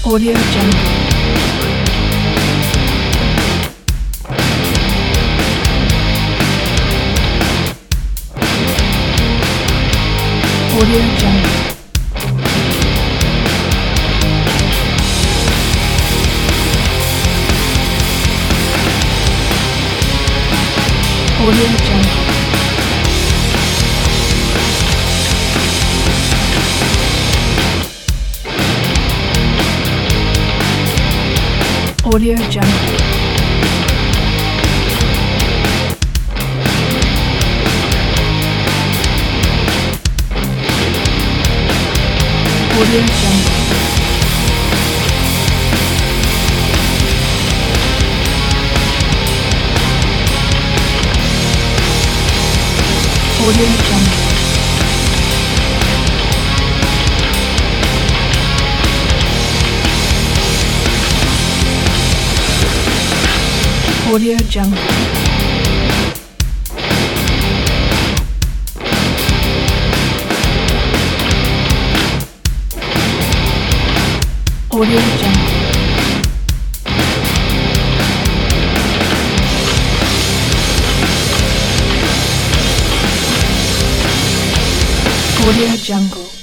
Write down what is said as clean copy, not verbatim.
Audio Jungle. Audio Jungle. Audio Jungle. Audio Jungle. Audio Jungle. Audio Jungle. Audio Jungle. Audio Jungle. Audio Jungle.